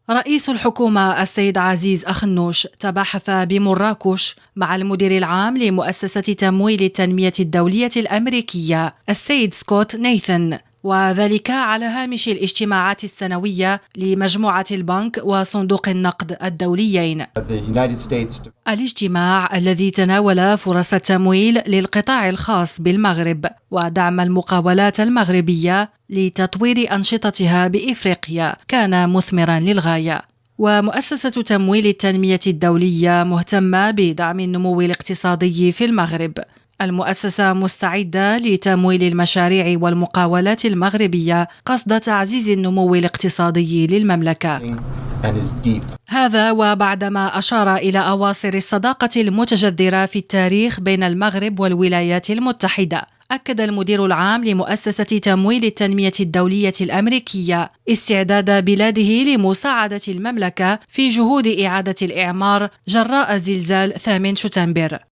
رئيس الحكومة السيد عزيز أخنوش تباحث بمراكش مع المدير العام لمؤسسة تمويل التنمية الدولية الأمريكية السيد سكوت نيثن، وذلك على هامش الاجتماعات السنوية لمجموعة البنك وصندوق النقد الدوليين. الاجتماع الذي تناول فرص التمويل للقطاع الخاص بالمغرب ودعم المقاولات المغربية لتطوير أنشطتها بإفريقيا كان مثمرا للغاية. ومؤسسة تمويل التنمية الدولية مهتمة بدعم النمو الاقتصادي في المغرب. المؤسسة مستعدة لتمويل المشاريع والمقاولات المغربية قصد تعزيز النمو الاقتصادي للمملكة. هذا وبعدما أشار إلى أواصر الصداقة المتجذرة في التاريخ بين المغرب والولايات المتحدة. أكد المدير العام لمؤسسة تمويل التنمية الدولية الأمريكية استعداد بلاده لمساعدة المملكة في جهود إعادة الإعمار جراء زلزال 8 شتنبر.